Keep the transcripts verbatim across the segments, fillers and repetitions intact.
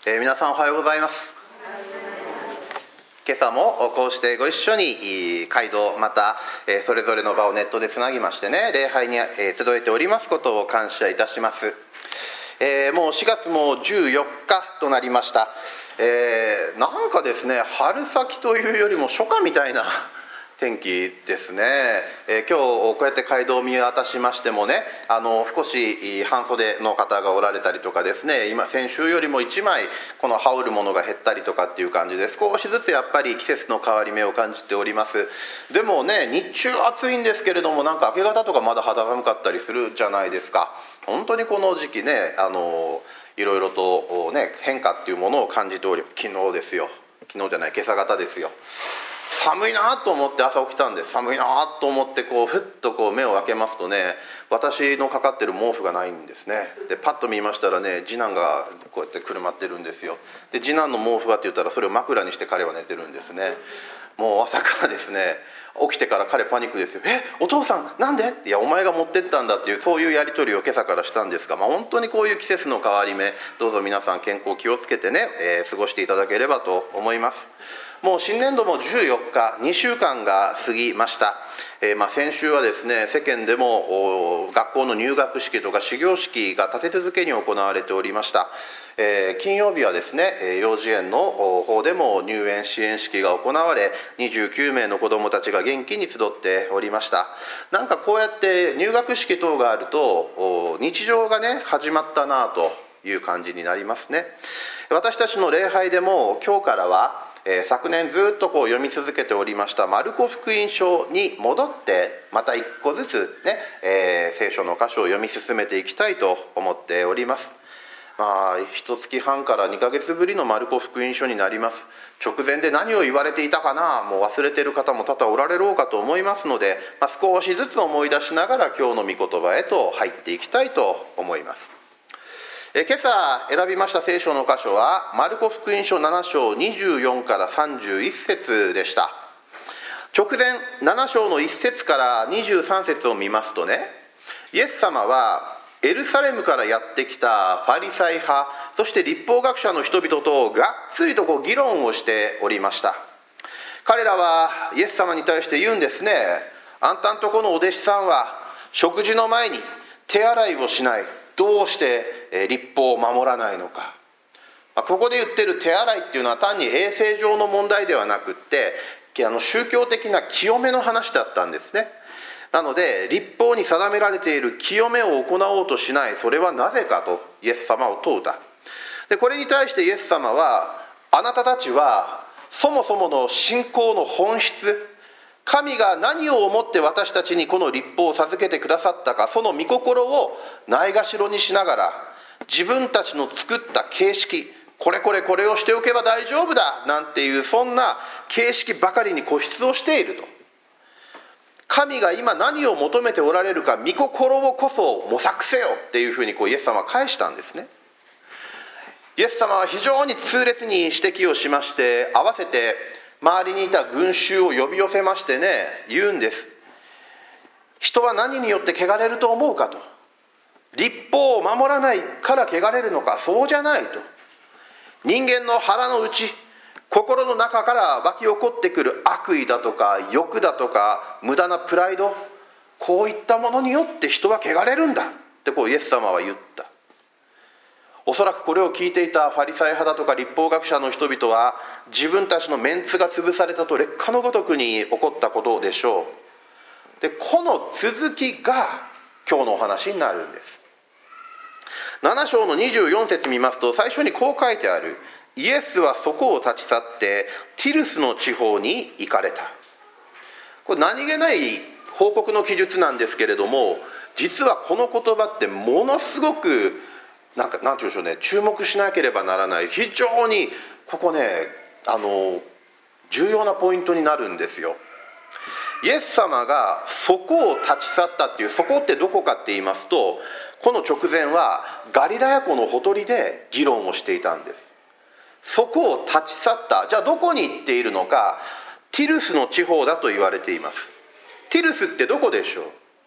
えー、皆さんおはようございます。今朝もこうしてご一緒に街道またそれぞれの場をネットでつなぎましてね、礼拝に集えておりますことを感謝いたします。えー、もうしがつもじゅうよっかとなりました。えー、なんかですね、春先というよりも初夏みたいな天気ですね。えー、今日こうやって街道を見渡しましてもね、あの少し半袖の方がおられたりとかですね、今先週よりもいちまいこの羽織るものが減ったりとかっていう感じで、少しずつやっぱり季節の変わり目を感じております。でもね、日中暑いんですけれども、なんか明け方とかまだ肌寒かったりするじゃないですか。本当にこの時期ね、あのいろいろとね変化っていうものを感じており、昨日ですよ昨日じゃない今朝方ですよ、寒いなと思って朝起きたんです。寒いなと思ってこうふっとこう目を開けますとね、私のかかってる毛布がないんですね。でパッと見ましたらね、次男がこうやってくるまってるんですよ。で次男の毛布はって言ったら、それを枕にして彼は寝てるんですね。もう朝からですね、起きてから彼パニックですよ。えお父さんなんでって、いやお前が持ってったんだっていう、そういうやり取りを今朝からしたんですが、まあ、本当にこういう季節の変わり目、どうぞ皆さん健康気をつけてね、えー、過ごしていただければと思います。もう新年度もじゅうよっか、にしゅうかんが過ぎました。えーまあ、先週はですね、世間でも学校の入学式とか始業式が立て続けに行われておりました。えー、金曜日はですね、幼稚園の方でも入園支援式が行われ、にじゅうきゅうめいの子どもたちが元気に集っておりました。なんかこうやって入学式等があると日常がね始まったなという感じになりますね。私たちの礼拝でも今日からはえー、昨年ずっとこう読み続けておりましたマルコ福音書に戻って、また一個ずつね、えー、聖書の箇所を読み進めていきたいと思っております。まあ一月半からにかげつぶりのマルコ福音書になります。直前で何を言われていたかな、もう忘れている方も多々おられろうかと思いますので、まあ、少しずつ思い出しながら今日の御言葉へと入っていきたいと思います。え今朝選びました聖書の箇所はマルコ福音書ななしょうにじゅうよんからさんじゅういっせつでした。直前ななしょうのいっせつからにじゅうさんせつを見ますとね、イエス様はエルサレムからやってきたファリサイ派、そして律法学者の人々とがっつりとこう議論をしておりました。彼らはイエス様に対して言うんですね。あんたんとこのお弟子さんは食事の前に手洗いをしない、どうして律法を守らないのか。ここで言ってる手洗いっていうのは単に衛生上の問題ではなくって、あの宗教的な清めの話だったんですね。なので律法に定められている清めを行おうとしない、それはなぜかとイエス様を問うた。でこれに対してイエス様は、あなたたちはそもそもの信仰の本質、神が何を思って私たちにこの律法を授けてくださったか、その御心をないがしろにしながら、自分たちの作った形式、これこれこれをしておけば大丈夫だなんていう、そんな形式ばかりに固執をしていると。神が今何を求めておられるか、御心をこそ模索せよっていうふうにこうイエス様は返したんですね。イエス様は非常に痛烈に指摘をしまして、合わせて周りにいた群衆を呼び寄せましてね、言うんです。人は何によって汚れると思うかと。律法を守らないから汚れるのか、そうじゃないと。人間の腹の内、心の中から湧き起こってくる悪意だとか欲だとか無駄なプライド、こういったものによって人は汚れるんだってこうイエス様は言った。おそらくこれを聞いていたファリサイ派だとか律法学者の人々は、自分たちのメンツが潰されたと劣化のごとくに起こったことでしょう。でこの続きが今日のお話になるんです。ななしょうのにじゅうよんせつ見ますと、最初にこう書いてある。イエスはそこを立ち去ってティルスの地方に行かれた。これ何気ない報告の記述なんですけれども、実はこの言葉ってものすごくなんかなんて言うんでしょうね、注目しなければならない、非常にここね、あの重要なポイントになるんですよ。イエス様がそこを立ち去ったっていう、そこってどこかって言いますと、この直前はガリラヤ湖のほとりで議論をしていたんです。そこを立ち去った。じゃあどこに行っているのか。ティルスの地方だと言われています。ティルスってどこでしょう。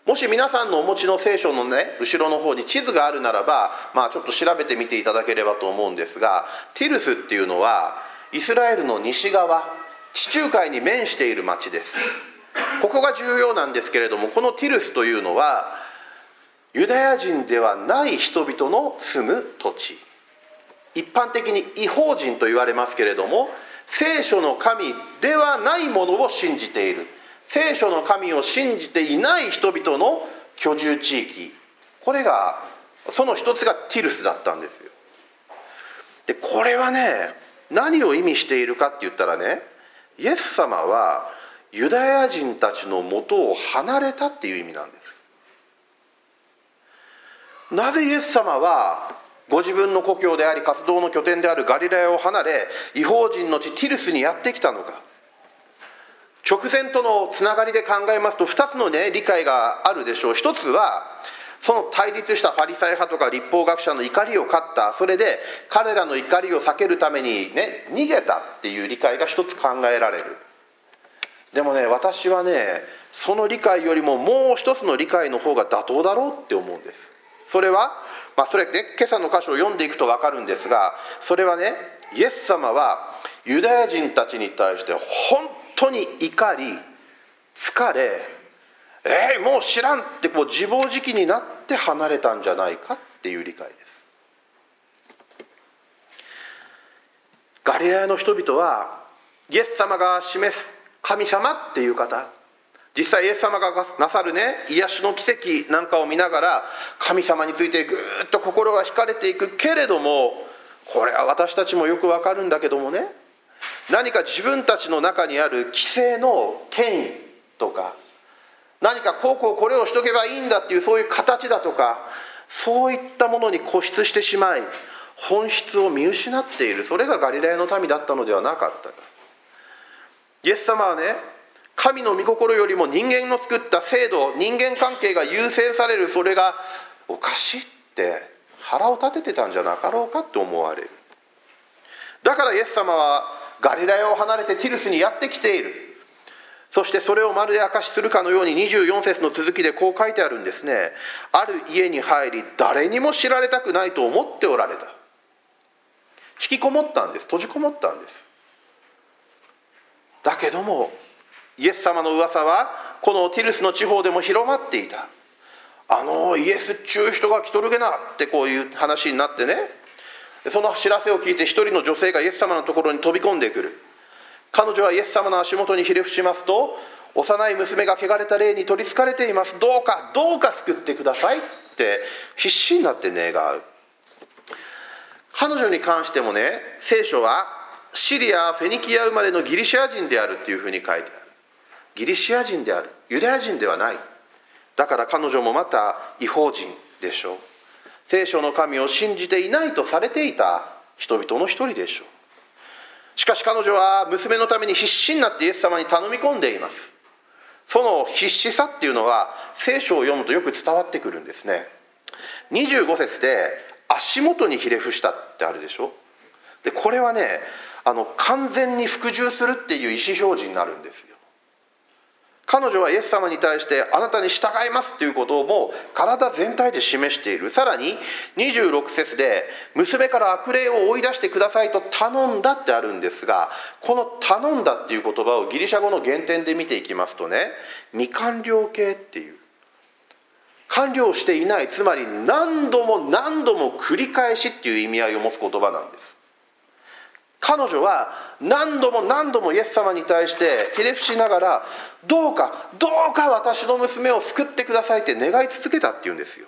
もし皆さんのお持ちの聖書のね後ろの方に地図があるならば、まあ、ちょっと調べてみていただければと思うんですが、ティルスっていうのはイスラエルの西側、地中海に面している町です。ここが重要なんですけれども、このティルスというのはユダヤ人ではない人々の住む土地、一般的に異邦人と言われますけれども、聖書の神ではないものを信じている、聖書の神を信じていない人々の居住地域、これがその一つがティルスだったんですよ。でこれはね、何を意味しているかって言ったらね、イエス様はユダヤ人たちの元を離れたっていう意味なんです。なぜイエス様はご自分の故郷であり活動の拠点であるガリラヤを離れ、異邦人の地ティルスにやってきたのか。直前とのつながりで考えますとふたつのね理解があるでしょう。一つはその対立したファリサイ派とか律法学者の怒りを買った、それで彼らの怒りを避けるためにね逃げたっていう理解が一つ考えられる。でもね、私はねその理解よりももう一つの理解の方が妥当だろうって思うんです。それはまあそれね、今朝の箇所を読んでいくと分かるんですが、それはね、イエス様はユダヤ人たちに対して本当に怒り疲れ、えー、もう知らんってこう自暴自棄になって離れたんじゃないかっていう理解です。ガリラヤの人々はイエス様が示す神様っていう方、実際イエス様がなさるね癒しの奇跡なんかを見ながら神様についてぐーっと心が惹かれていくけれども、これは私たちもよくわかるんだけどもね、何か自分たちの中にある既成の権威とか、何かこうこうこれをしとけばいいんだっていうそういう形だとか、そういったものに固執してしまい本質を見失っている、それがガリラヤの民だったのではなかったか。イエス様はね、神の御心よりも人間の作った制度、人間関係が優先される、それがおかしいって腹を立ててたんじゃなかろうかと思われる。だからイエス様はガリラヤを離れてティルスにやってきている。そしてそれをまるで証しするかのようににじゅうよん節の続きでこう書いてあるんですね。ある家に入り誰にも知られたくないと思っておられた。引きこもったんです。閉じこもったんです。だけどもイエス様の噂はこのティルスの地方でも広まっていた。あのイエスっちゅう人が来とるげなってこういう話になってね、その知らせを聞いて一人の女性がイエス様のところに飛び込んでくる。彼女はイエス様の足元にひれ伏しますと、幼い娘が汚れた霊に取りつかれています、どうかどうか救ってくださいって必死になって願う。彼女に関してもね、聖書はシリア・フェニキア生まれのギリシア人であるっていうふうに書いてある。ギリシア人である、ユダヤ人ではない。だから彼女もまた異邦人でしょう。聖書の神を信じていないとされていた人々の一人でしょう。しかし彼女は娘のために必死になってイエス様に頼み込んでいます。その必死さっていうのは聖書を読むとよく伝わってくるんですね。にじゅうご節で足元にひれ伏したってあるでしょ。でこれはね、あの完全に服従するっていう意思表示になるんですよ。彼女はイエス様に対してあなたに従いますということをもう体全体で示している。さらににじゅうろく節で娘から悪霊を追い出してくださいと頼んだってあるんですが、この頼んだっていう言葉をギリシャ語の原点で見ていきますとね、未完了形っていう、完了していない、つまり何度も何度も繰り返しっていう意味合いを持つ言葉なんです。彼女は何度も何度もイエス様に対してひれ伏しながら、どうかどうか私の娘を救ってくださいって願い続けたっていうんですよ。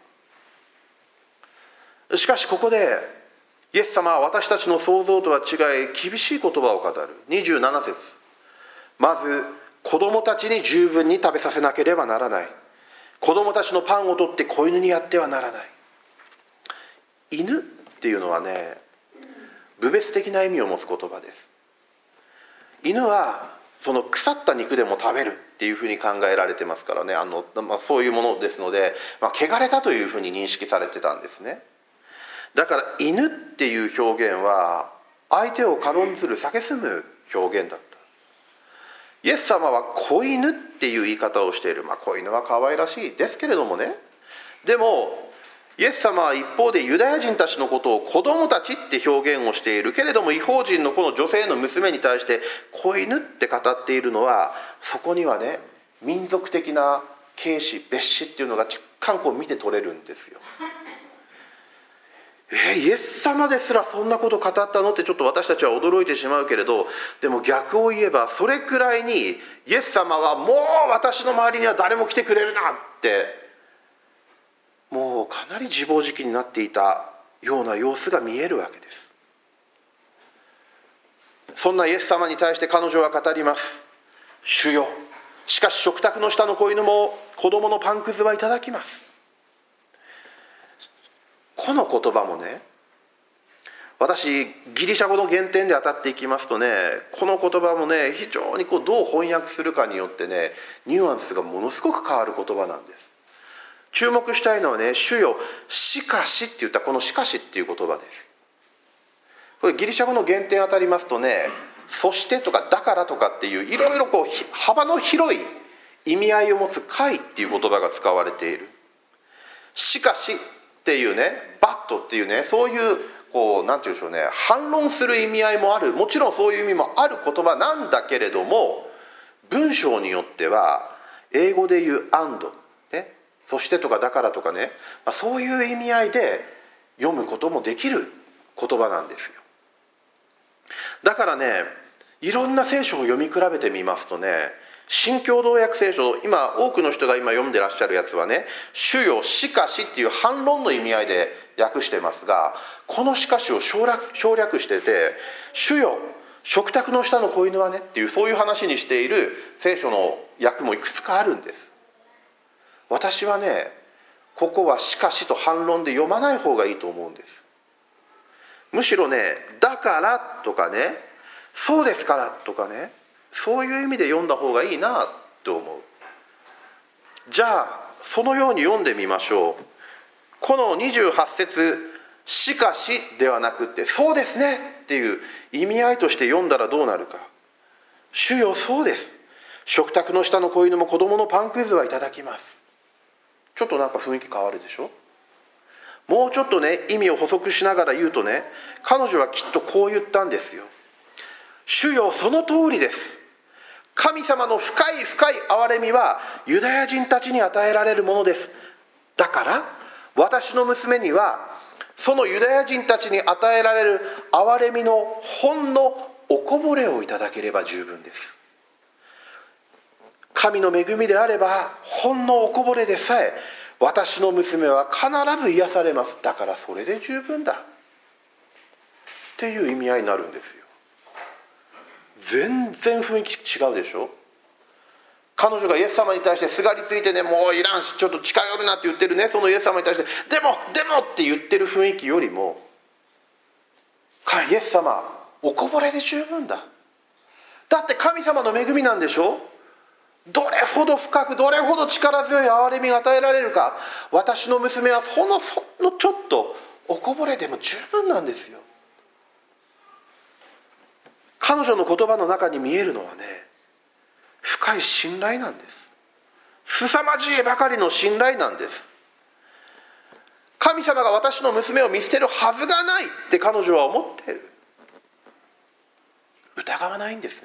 しかしここでイエス様は私たちの想像とは違い厳しい言葉を語る。にじゅうなな節、まず子供たちに十分に食べさせなければならない。子供たちのパンを取って子犬にやってはならない。犬っていうのはね、侮蔑的な意味を持つ言葉です。犬はその腐った肉でも食べるっていうふうに考えられてますからね、あの、まあ、そういうものですので、まあ、汚れたというふうに認識されてたんですね。だから犬っていう表現は相手を軽んずる、蔑む表現だった。 イエス様は子犬っていう言い方をしている。まあ子犬は可愛らしいですけれどもね、でもイエス様は一方でユダヤ人たちのことを子供たちって表現をしているけれども、異邦人のこの女性の娘に対して子犬って語っているのは、そこにはね民族的な軽視蔑視っていうのが若干こう見て取れるんですよ。えー、イエス様ですらそんなこと語ったのってちょっと私たちは驚いてしまうけれど、でも逆を言えばそれくらいにイエス様はもう私の周りには誰も来てくれるなってもうかなり自暴自棄になっていたような様子が見えるわけです。そんなイエス様に対して彼女は語ります。主よ、しかし食卓の下の子犬も子供のパンくずはいただきます。この言葉もね、私ギリシャ語の原点で当たっていきますとね、この言葉もね非常にこうどう翻訳するかによってねニュアンスがものすごく変わる言葉なんです。注目したいのはね、主よしかしって言ったこのしかしっていう言葉です。これギリシャ語の原点当たりますとね、そしてとかだからとかっていういろいろこう幅の広い意味合いを持つかいっていう言葉が使われている。しかしっていうね、バットっていうね、そういうこうなんていうんでしょうね、反論する意味合いもある、もちろんそういう意味もある言葉なんだけれども、文章によっては英語で言う and、ね、そしてとかだからとかね、まあ、そういう意味合いで読むこともできる言葉なんですよ。だからね、いろんな聖書を読み比べてみますとね、新共同訳聖書、今多くの人が今読んでらっしゃるやつはね、主よしかしっていう反論の意味合いで訳してますが、このしかしを省略、省略してて、主よ食卓の下の子犬はねっていう、そういう話にしている聖書の訳もいくつかあるんです。私はね、ここはしかしと反論で読まない方がいいと思うんです。むしろね、だからとかね、そうですからとかね、そういう意味で読んだ方がいいなと思う。じゃあそのように読んでみましょう。このにじゅうはち節、しかしではなくってそうですねっていう意味合いとして読んだらどうなるか。主よそうです、食卓の下の子犬も子供のパンくずはいただきます。ちょっとなんか雰囲気変わるでしょ。もうちょっとね意味を補足しながら言うとね、彼女はきっとこう言ったんですよ。主よその通りです。神様の深い深い憐れみはユダヤ人たちに与えられるものです。だから私の娘にはそのユダヤ人たちに与えられる憐れみのほんのおこぼれをいただければ十分です。神の恵みであればほんのおこぼれでさえ私の娘は必ず癒されます。だからそれで十分だっていう意味合いになるんですよ。全然雰囲気違うでしょ。彼女がイエス様に対してすがりついてね、もういらんしちょっと近寄るなって言ってるね、そのイエス様に対してでもでもって言ってる雰囲気よりも、イエス様おこぼれで十分だ、だって神様の恵みなんでしょ。どれほど深くどれほど力強い憐れみが与えられるか。私の娘はそのそのちょっとおこぼれでも十分なんですよ。彼女の言葉の中に見えるのはね、深い信頼なんです。凄まじいばかりの信頼なんです。神様が私の娘を見捨てるはずがないって彼女は思っている。疑わないんですね。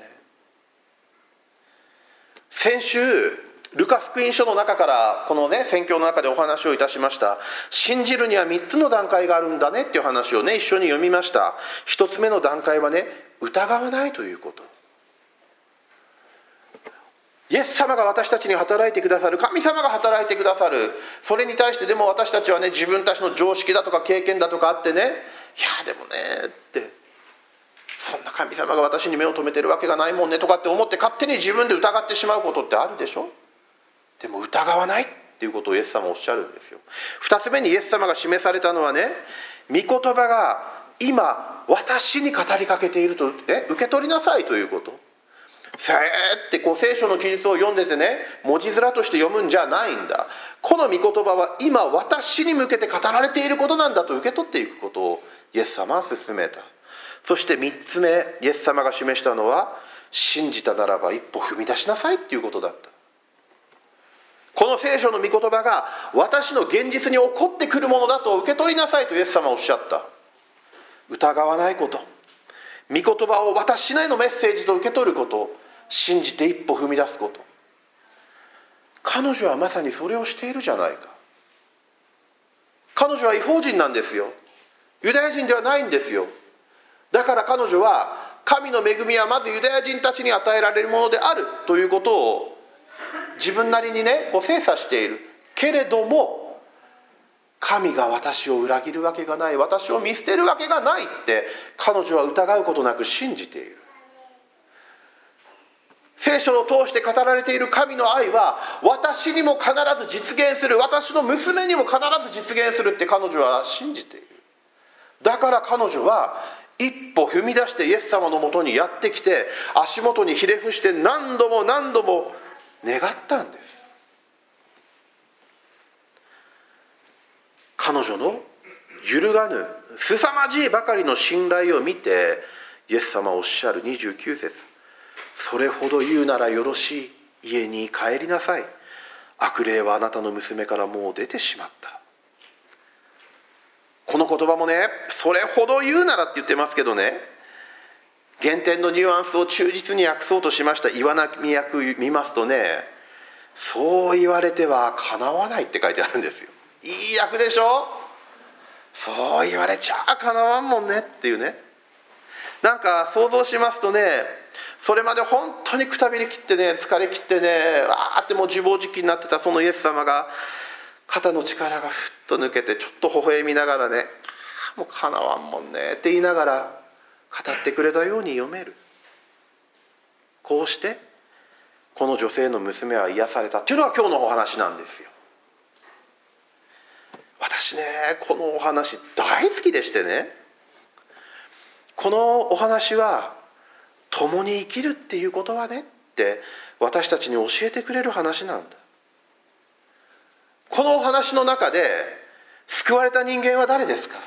先週ルカ福音書の中からこのね宣教の中でお話をいたしました。信じるにはみっつの段階があるんだねっていう話をね一緒に読みました。一つ目の段階はね、疑わないということ。イエス様が私たちに働いてくださる、神様が働いてくださる。それに対してでも私たちはね、自分たちの常識だとか経験だとかあってね、いやでもねって、そんな神様が私に目を留めてるわけがないもんねとかって思って勝手に自分で疑ってしまうことってあるでしょ。でも疑わないっていうことをイエス様はおっしゃるんですよ。二つ目にイエス様が示されたのはね、御言葉が今私に語りかけていると、え受け取りなさいということ。せーってこう聖書の記述を読んでてね、文字面として読むんじゃないんだ。この御言葉は今私に向けて語られていることなんだと受け取っていくことをイエス様は勧めた。そして三つ目、イエス様が示したのは、 信じたならば一歩踏み出しなさいっていうことだった。この聖書の御言葉が私の現実に起こってくるものだと受け取りなさいとイエス様はおっしゃった。疑わないこと、御言葉を私へのメッセージと受け取ること、信じて一歩踏み出すこと。彼女はまさにそれをしているじゃないか。彼女は異邦人なんですよ。ユダヤ人ではないんですよ。だから彼女は神の恵みはまずユダヤ人たちに与えられるものであるということを自分なりにね、こう精査しているけれども、神が私を裏切るわけがない、私を見捨てるわけがないって彼女は疑うことなく信じている。聖書を通して語られている神の愛は私にも必ず実現する、私の娘にも必ず実現するって彼女は信じている。だから彼女は一歩踏み出してイエス様のもとにやってきて、足元にひれ伏して何度も何度も願ったんです。彼女の揺るがぬ凄まじいばかりの信頼を見てイエス様はおっしゃるにじゅうきゅう節、それほど言うならよろしい、家に帰りなさい、悪霊はあなたの娘からもう出てしまった。この言葉もね、それほど言うならって言ってますけどね、原点のニュアンスを忠実に訳そうとしました岩波訳見ますとね、そう言われてはかなわないって書いてあるんですよ。いい訳でしょ。そう言われちゃかなわんもんねっていうね。なんか想像しますとね、それまで本当にくたびれきってね、疲れきってね、わーってもう自暴自棄になってたそのイエス様が、肩の力がふっと抜けてちょっと微笑みながらね、もうかなわんもんねって言いながら語ってくれたように読める。こうしてこの女性の娘は癒されたっていうのが今日のお話なんですよ。私ね、このお話大好きでしてね、このお話は共に生きるっていうことはねって私たちに教えてくれる話なんだ。このお話の中で救われた人間は誰ですか。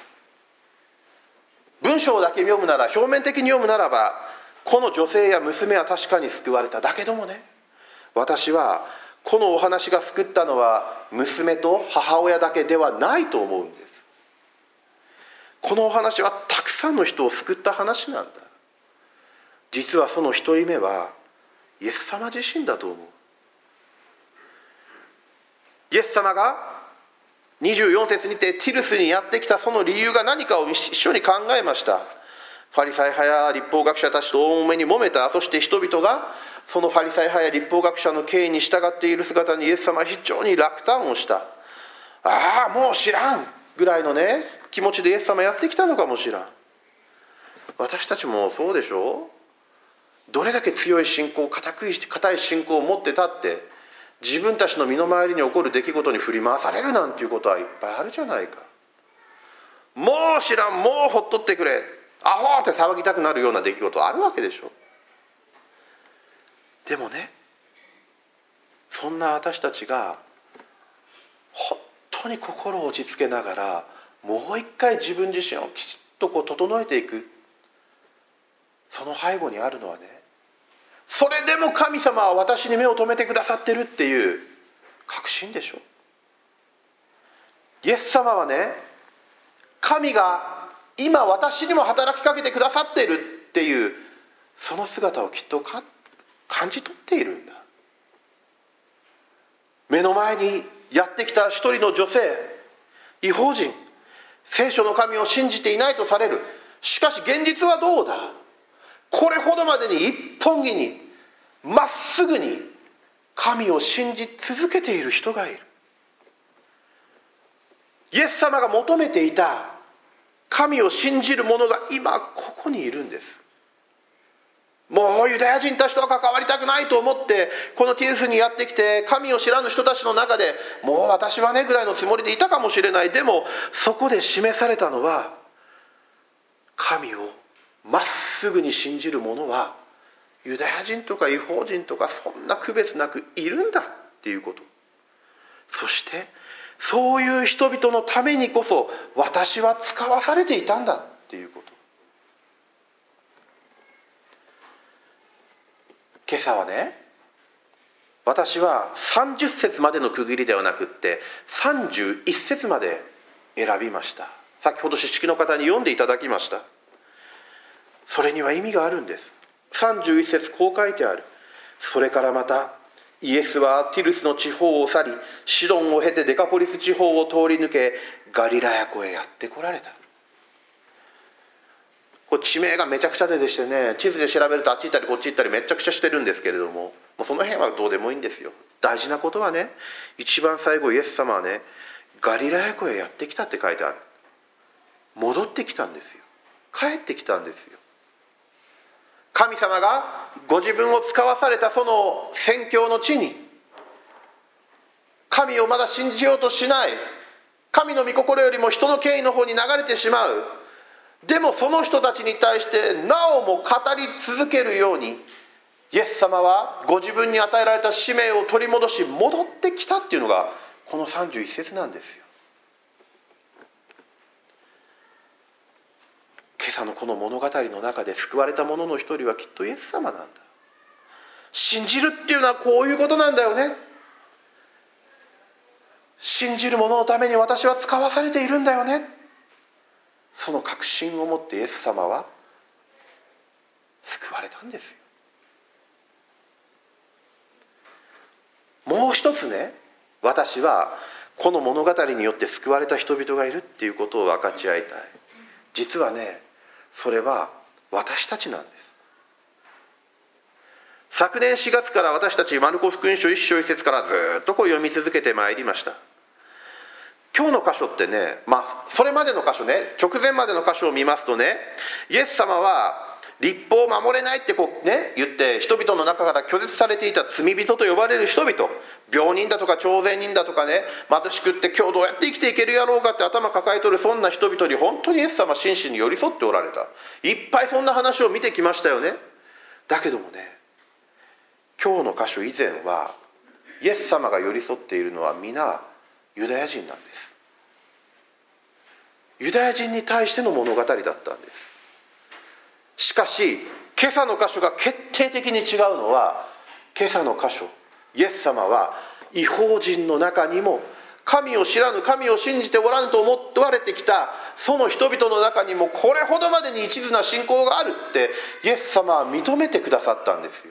文章だけ読むなら、表面的に読むならば、この女性や娘は確かに救われた。だけどもね、私はこのお話が救ったのは娘と母親だけではないと思うんです。このお話はたくさんの人を救った話なんだ。実はその一人目はイエス様自身だと思う。イエス様がにじゅうよん節にてティルスにやってきたその理由が何かを一緒に考えました。ファリサイ派や立法学者たちと大揉めに揉めた。そして人々がそのファリサイ派や立法学者の権威に従っている姿にイエス様は非常に落胆をした。ああもう知らんぐらいのね気持ちでイエス様やってきたのかもしらん。私たちもそうでしょう。どれだけ強い信仰、固く固い信仰を持ってたって自分たちの身の回りに起こる出来事に振り回されるなんていうことはいっぱいあるじゃないか。もう知らん、もうほっとってくれ、アホって騒ぎたくなるような出来事はあるわけでしょ。でもね、そんな私たちが本当に心を落ち着けながらもう一回自分自身をきちっとこう整えていく、その背後にあるのはね、それでも神様は私に目を留めてくださってるっていう確信でしょ。イエス様はね、神が今私にも働きかけてくださっているっていうその姿をきっとか感じ取っているんだ。目の前にやってきた一人の女性、異邦人、聖書の神を信じていないとされる。しかし現実はどうだ。これほどまでに一本気にまっすぐに神を信じ続けている人がいる。イエス様が求めていた神を信じる者が今ここにいるんです。もうユダヤ人たちとは関わりたくないと思ってこのティルスにやってきて、神を知らぬ人たちの中でもう私はねぐらいのつもりでいたかもしれない。でもそこで示されたのは、神をまっすぐに信じる者はユダヤ人とか異邦人とかそんな区別なくいるんだっていうこと。そしてそういう人々のためにこそ私は使わされていたんだっていうこと。 今朝はね、私はさんじゅっ節までの区切りではなくってさんじゅういち節まで選びました。先ほど詩式の方に読んでいただきました。それには意味があるんです。さんじゅういち節こう書いてある。それからまたイエスはティルスの地方を去り、シドンを経てデカポリス地方を通り抜け、ガリラヤ湖へやって来られた。これ地名がめちゃくちゃでしてね、地図で調べるとあっち行ったりこっち行ったりめちゃくちゃしてるんですけれども、もうその辺はどうでもいいんですよ。大事なことはね、一番最後イエス様はね、ガリラヤ湖へやってきたって書いてある。戻ってきたんですよ。帰ってきたんですよ。神様がご自分を使わされたその宣教の地に、神をまだ信じようとしない、神の御心よりも人の権威の方に流れてしまう、でもその人たちに対してなおも語り続けるように、イエス様はご自分に与えられた使命を取り戻し戻ってきたっていうのがこのさんじゅういち節なんですよ。今朝のこの物語の中で救われた者の一人はきっとイエス様なんだ。信じるっていうのはこういうことなんだよね。信じる者のために私は使わされているんだよね。その確信を持ってイエス様は救われたんですよ。もう一つね、私はこの物語によって救われた人々がいるっていうことを分かち合いたい。実はね、それは私たちなんです。昨年しがつから私たちマルコ福音書一章一節からずっとこう読み続けてまいりました。今日の箇所ってね、まあそれまでの箇所ね、直前までの箇所を見ますとね、イエス様は律法を守れないってこうね言って人々の中から拒絶されていた罪人と呼ばれる人々、病人だとか徴税人だとかね、貧しくって今日どうやって生きていけるやろうかって頭抱えとるそんな人々に本当にイエス様は真摯に寄り添っておられた。いっぱいそんな話を見てきましたよね。だけどもね、今日の箇所以前はイエス様が寄り添っているのは皆ユダヤ人なんです。ユダヤ人に対しての物語だったんです。しかし今朝の箇所が決定的に違うのは、今朝の箇所イエス様は異邦人の中にも神を知らぬ、神を信じておらぬと思われてきたその人々の中にもこれほどまでに一途な信仰があるってイエス様は認めてくださったんですよ。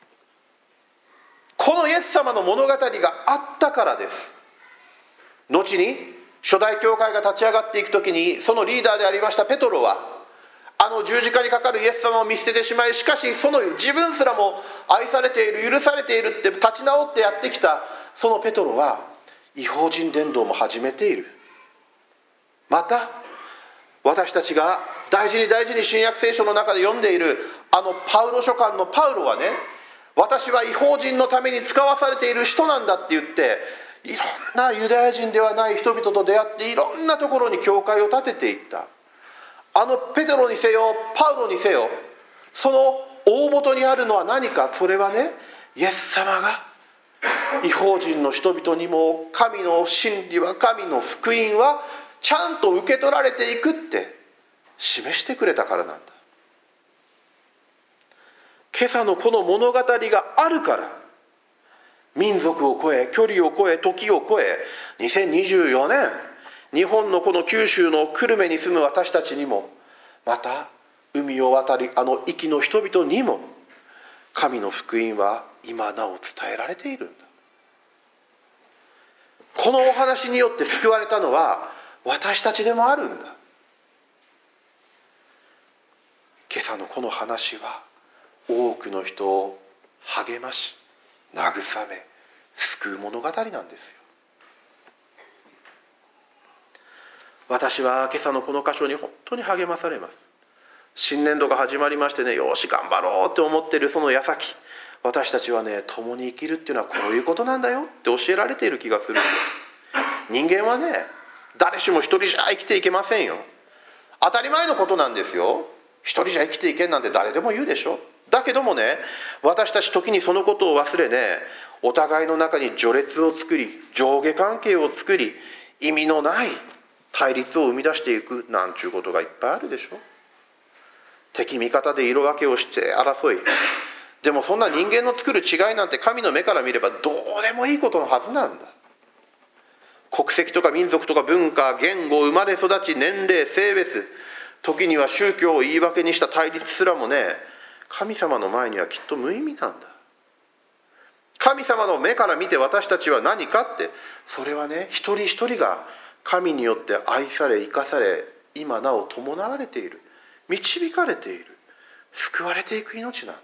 このイエス様の物語があったからです。後に初代教会が立ち上がっていくときに、そのリーダーでありましたペトロはあの十字架にかかるイエス様を見捨ててしまい、しかしその自分すらも愛されている、許されているって立ち直ってやってきたそのペトロは異邦人伝道も始めている。また私たちが大事に大事に新約聖書の中で読んでいるあのパウロ書簡のパウロはね、私は異邦人のために使わされている人なんだって言って、いろんなユダヤ人ではない人々と出会っていろんなところに教会を建てていった。あのペテロにせよパウロにせよ、その大元にあるのは何か。それはね、イエス様が異邦人の人々にも神の真理は、神の福音はちゃんと受け取られていくって示してくれたからなんだ。今朝のこの物語があるから、民族を超え、距離を超え、時を超え、にせんにじゅうよねん日本のこの九州の久留米に住む私たちにも、また海を渡りあの壱岐の人々にも神の福音は今なお伝えられているんだ。このお話によって救われたのは私たちでもあるんだ。今朝のこの話は多くの人を励まし、慰め、救う物語なんですよ。私は今朝のこの箇所に本当に励まされます。新年度が始まりましてね、よし頑張ろうって思っているその矢先、私たちはね、共に生きるっていうのはこういうことなんだよって教えられている気がするんです。人間はね、誰しも一人じゃ生きていけませんよ。当たり前のことなんですよ。一人じゃ生きていけんなんて誰でも言うでしょ。だけどもね、私たち時にそのことを忘れね、お互いの中に序列を作り、上下関係を作り、意味のない対立を生み出していくなんちゅうことがいっぱいあるでしょ。敵味方で色分けをして争い、 でもそんな人間の作る違いなんて神の目から見ればどうでもいいことのはずなんだ。国籍とか民族とか文化、言語、生まれ育ち、年齢、性別、時には宗教を言い訳にした対立すらもね、神様の前にはきっと無意味なんだ。神様の目から見て私たちは何かって、それはね、一人一人が神によって愛され生かされ、今なお伴われている、導かれている、救われていく命なんだ。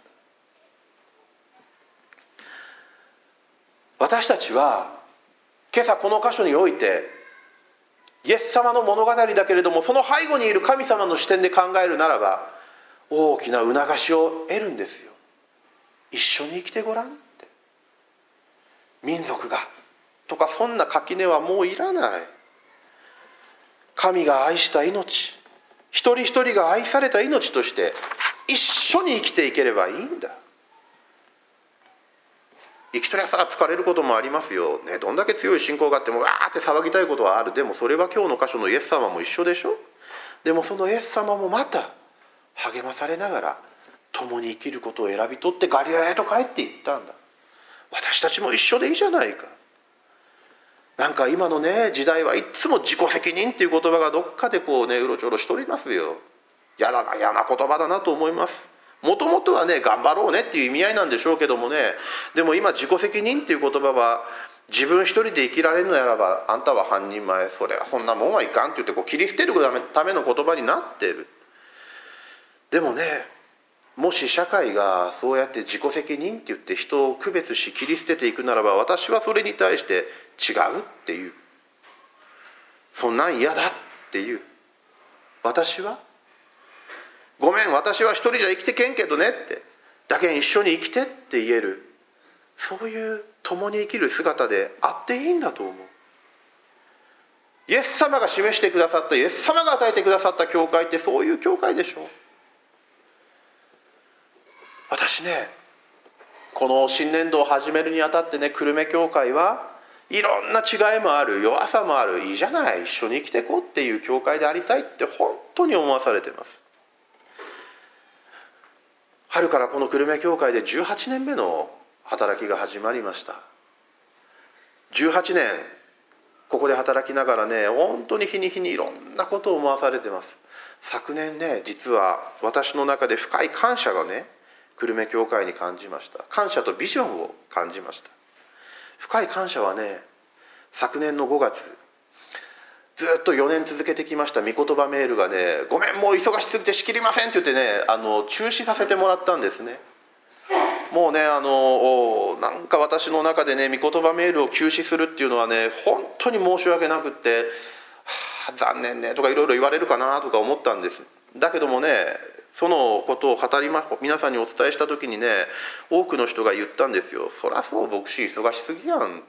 私たちは今朝この箇所においてイエス様の物語だけれども、その背後にいる神様の視点で考えるならば大きな促しを得るんですよ。一緒に生きてごらんって。民族がとかそんな垣根はもういらない。神が愛した命、一人一人が愛された命として一緒に生きていければいいんだ。生きとりゃさら疲れることもありますよ、ね、どんだけ強い信仰があってもわーって騒ぎたいことはある。でもそれは今日の箇所のイエス様も一緒でしょ。でもそのイエス様もまた励まされながら共に生きることを選び取ってガリラヤへと帰っていったんだ。私たちも一緒でいいじゃないか。なんか今のね時代はいつも自己責任っていう言葉がどっかでこうねうろちょろしておりますよ。やだな、嫌な言葉だなと思います。もともとはね頑張ろうねっていう意味合いなんでしょうけどもね、でも今自己責任っていう言葉は自分一人で生きられるのならばあんたは半人前、それはそんなもんはいかんって言ってこう切り捨てるための言葉になっている。でもね、もし社会がそうやって自己責任って言って人を区別し切り捨てていくならば、私はそれに対して違うっていう、そんなん嫌だっていう、私はごめん私は一人じゃ生きてけんけどねって、だけん一緒に生きてって言える、そういう共に生きる姿であっていいんだと思う。イエス様が示してくださった、イエス様が与えてくださった教会ってそういう教会でしょ。私ね、この新年度を始めるにあたってね、久留米教会はいろんな違いもある、弱さもある、いいじゃない、一緒に生きていこうっていう教会でありたいって本当に思わされています。春からこの久留米教会でじゅうはちねんめの働きが始まりました。じゅうはちねんここで働きながらね、本当に日に日にいろんなことを思わされてます。昨年ね、実は私の中で深い感謝がね、久留米教会に感じました。感謝とビジョンを感じました。深い感謝はね、昨年のごがつ、ずっとよねん続けてきました御言葉メールがね、ごめんもう忙しすぎてしきりませんって言ってね、あの中止させてもらったんですね。もうね、あのなんか私の中でね、御言葉メールを休止するっていうのはね、本当に申し訳なくって、はあ、残念ねとかいろいろ言われるかなとか思ったんです。だけどもね、そのことを語り、ま、皆さんにお伝えした時にね、多くの人が言ったんですよ。そりゃそう、牧師忙しすぎやんって。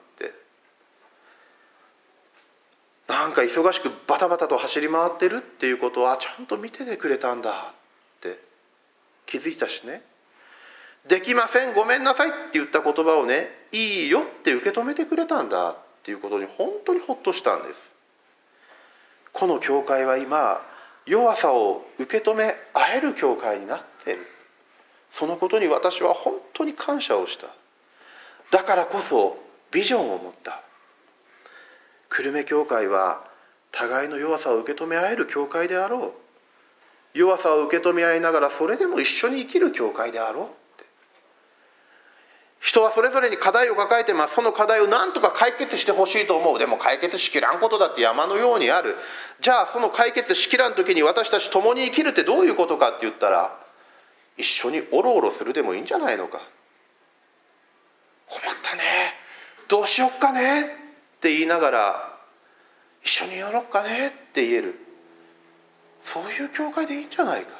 なんか忙しくバタバタと走り回ってるっていうことはちゃんと見ててくれたんだって気づいたしね、できませんごめんなさいって言った言葉をね、いいよって受け止めてくれたんだっていうことに本当にほっとしたんです。この教会は今弱さを受け止め合える教会になっている。そのことに私は本当に感謝をした。だからこそビジョンを持った。久留米教会は互いの弱さを受け止め合える教会であろう。弱さを受け止め合いながらそれでも一緒に生きる教会であろうって。人はそれぞれに課題を抱えてます。その課題を何とか解決してほしいと思う。でも解決しきらんことだって山のようにある。じゃあその解決しきらん時に私たち共に生きるってどういうことかって言ったら、一緒におろおろするでもいいんじゃないのか。困ったね、どうしよっかねって言いながら一緒にやろうかねって言える、そういう教会でいいんじゃないか。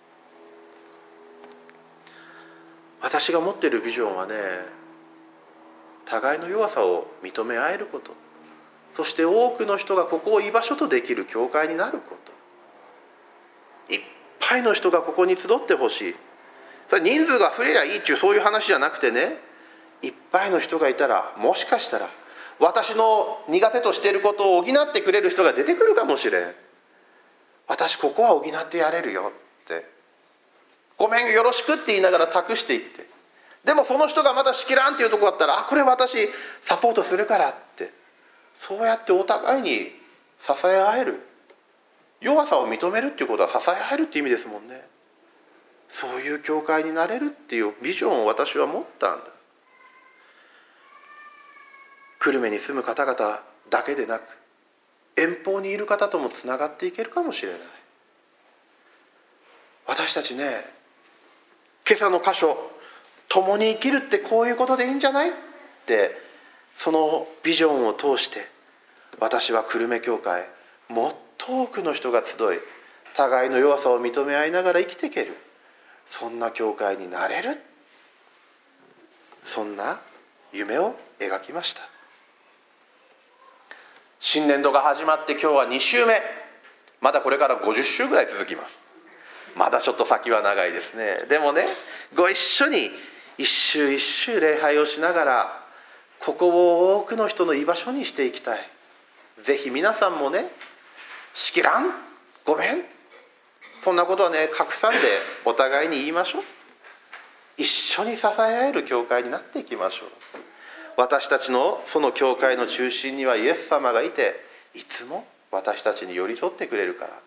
私が持っているビジョンはね、互いの弱さを認め合えること、そして多くの人がここを居場所とできる教会になること、いっぱいの人がここに集ってほしい。それ人数が増えりゃいいっていうそういう話じゃなくてね、いっぱいの人がいたら、もしかしたら私の苦手としていることを補ってくれる人が出てくるかもしれん。私ここは補ってやれるよって、ごめんよろしくって言いながら託していって、 でもその人がまたしきらんっていうところだったら、あ、これ私サポートするからって、そうやってお互いに支え合える。弱さを認めるっていうことは支え合えるっていう意味ですもんね。そういう教会になれるっていうビジョンを私は持ったんだ。久留米に住む方々だけでなく、遠方にいる方ともつながっていけるかもしれない。私たちね、今朝の箇所、共に生きるってこういうことでいいんじゃないって、そのビジョンを通して私は久留米教会、もっと多くの人が集い、互いの弱さを認め合いながら生きていける、そんな教会になれる、そんな夢を描きました。新年度が始まって今日はに週目、まだこれからごじゅっ週ぐらい続きます。まだちょっと先は長いですね。でもね、ご一緒に一週一週礼拝をしながら、ここを多くの人の居場所にしていきたい。ぜひ皆さんもね、しきらん、ごめん、そんなことはね、拡散でお互いに言いましょう。一緒に支え合える教会になっていきましょう。私たちのその教会の中心にはイエス様がいて、いつも私たちに寄り添ってくれるから、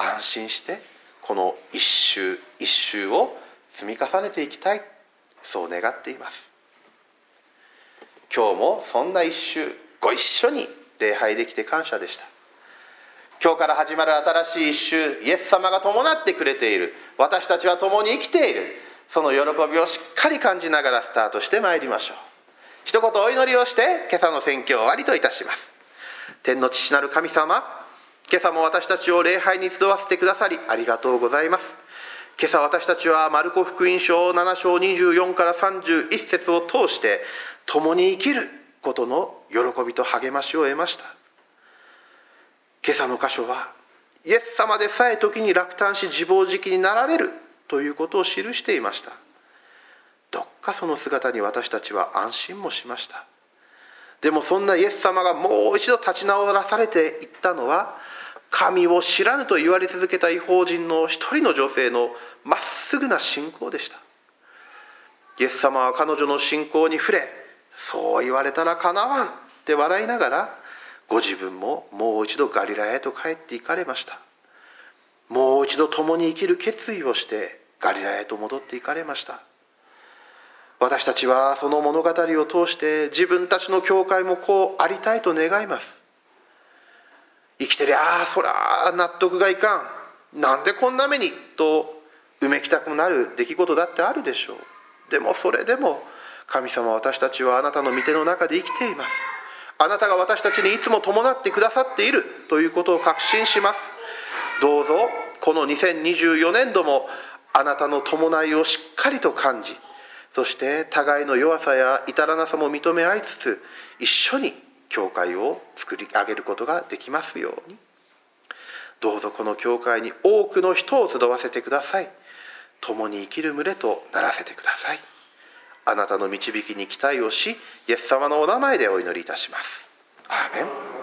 安心してこの一週一週を積み重ねていきたい、そう願っています。今日もそんな一週、ご一緒に礼拝できて感謝でした。今日から始まる新しい一週、イエス様が伴ってくれている、私たちは共に生きている、その喜びをしっかり感じながらスタートしてまいりましょう。一言お祈りをして今朝の宣教を終わりといたします。天の父なる神様、今朝も私たちを礼拝に集わせてくださりありがとうございます。今朝私たちはマルコ福音書なな章にじゅうよんからさんじゅういち節を通して共に生きることの喜びと励ましを得ました。今朝の箇所はイエス様でさえ時に落胆し自暴自棄になられるということを記していました。どっかその姿に私たちは安心もしました。でもそんなイエス様がもう一度立ち直らされていったのは、神を知らぬと言われ続けた異邦人の一人の女性のまっすぐな信仰でした。イエス様は彼女の信仰に触れ、そう言われたらかなわんって笑いながら、ご自分ももう一度ガリラヤへと帰って行かれました。もう一度共に生きる決意をしてガリラヤへと戻って行かれました。私たちはその物語を通して自分たちの教会もこうありたいと願います。生きてりゃあそら納得がいかん、なんでこんな目にとうめきたくなる出来事だってあるでしょう。でもそれでも神様、私たちはあなたの御手の中で生きています。あなたが私たちにいつも伴ってくださっているということを確信します。どうぞこのにせんにじゅうよねんどもあなたの伴いをしっかりと感じ、そして互いの弱さや至らなさも認め合いつつ、一緒に教会を作り上げることができますように。どうぞこの教会に多くの人を集わせてください。共に生きる群れとならせてください。あなたの導きに期待をし、イエス様のお名前でお祈りいたします。アーメン。